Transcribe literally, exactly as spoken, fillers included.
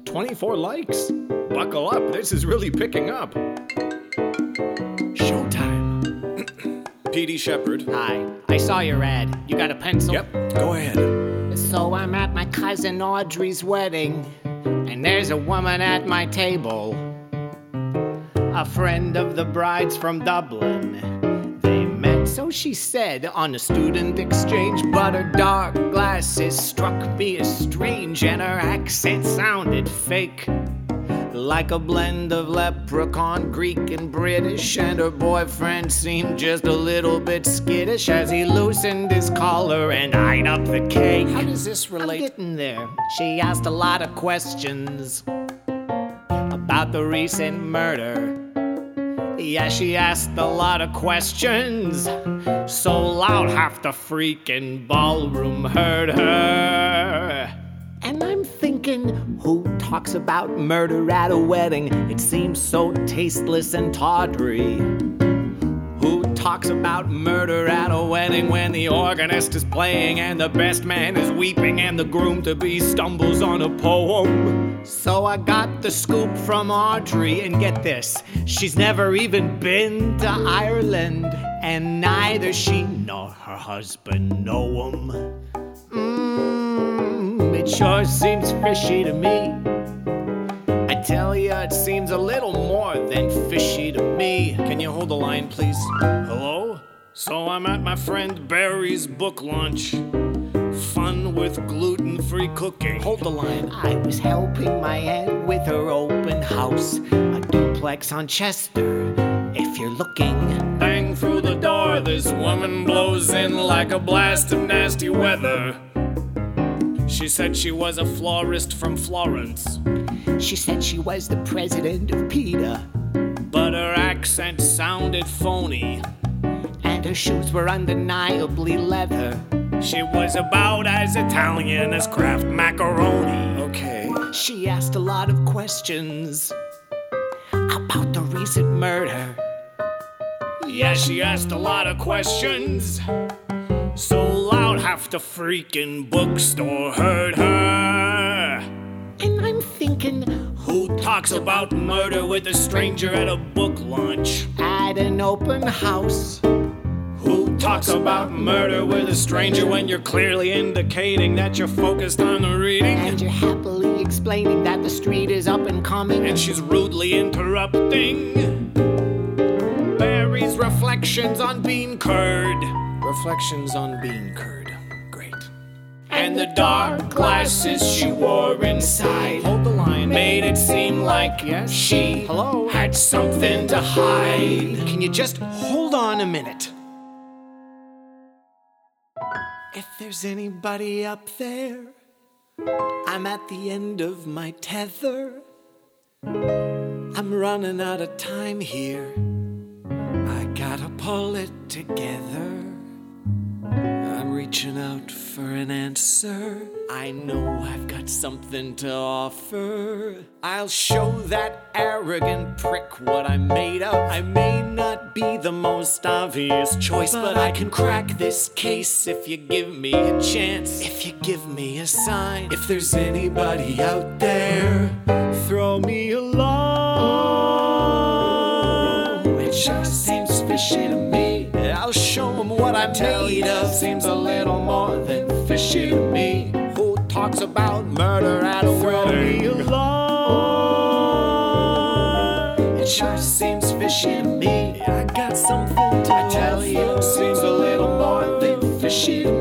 twenty-four likes. Buckle up, this is really picking up. Showtime. P D Shepard. Hi, I saw your ad. You got a pencil? Yep, go ahead. So I'm at my cousin Audrey's wedding, and there's a woman at my table. A friend of the bride's from Dublin. They met, so she said, on a student exchange, but her dark glasses struck me as strange, and her accent sounded fake. Like a blend of leprechaun, Greek, and British, and her boyfriend seemed just a little bit skittish as he loosened his collar and eyed up the cake. How does this relate? I'm getting there. She asked a lot of questions about the recent murder. Yeah, she asked a lot of questions, so loud half the freaking ballroom heard her. And I'm thinking, who talks about murder at a wedding? It seems so tasteless and tawdry. Who talks about murder at a wedding when the organist is playing and the best man is weeping and the groom-to-be stumbles on a poem? So I got the scoop from Audrey, and get this, she's never even been to Ireland, and neither she nor her husband know him. Mmm, it sure seems fishy to me. I tell ya, it seems a little more than fishy to me. Can you hold the line, please? Hello? So I'm at my friend Barry's book launch. Fun with gluten-free cooking. Hold the line. I was helping my aunt with her open house, a duplex on Chester, if you're looking. Bang through the door, this woman blows in like a blast of nasty weather. She said she was a florist from Florence. She said she was the president of PETA, but her accent sounded phony, and her shoes were undeniably leather. She was about as Italian as Kraft macaroni. Okay. She asked a lot of questions about the recent murder. Yeah, she asked a lot of questions, so loud half the freaking bookstore heard her. And I'm thinking, who talks about murder with a stranger at a book launch? At an open house. Who talks about murder with a stranger when you're clearly indicating that you're focused on the reading? And you're happily explaining that the street is up and coming. And she's rudely interrupting Barry's reflections on bean curd. Reflections on bean curd. Great. And the dark glasses she wore inside, hold the line, made it seem like yes, she hello had something to hide. Can you just hold on a minute? If there's anybody up there, I'm at the end of my tether. I'm running out of time here. I gotta pull it together. I'm reaching out for an answer. I know I've got something to offer. I'll show that arrogant prick what I'm made of. I may not be the most obvious choice, but I can crack this case if you give me a chance. If you give me a sign. If there's anybody out there, throw me a line. It sure seems fishy to me. I'll show them what I'm made of. Seems a little more than fishy to me. Who talks about murder at a wedding? Throw me a line. It sure seems fishy to me. I got something to I tell you. Seems a little more than fishy to me.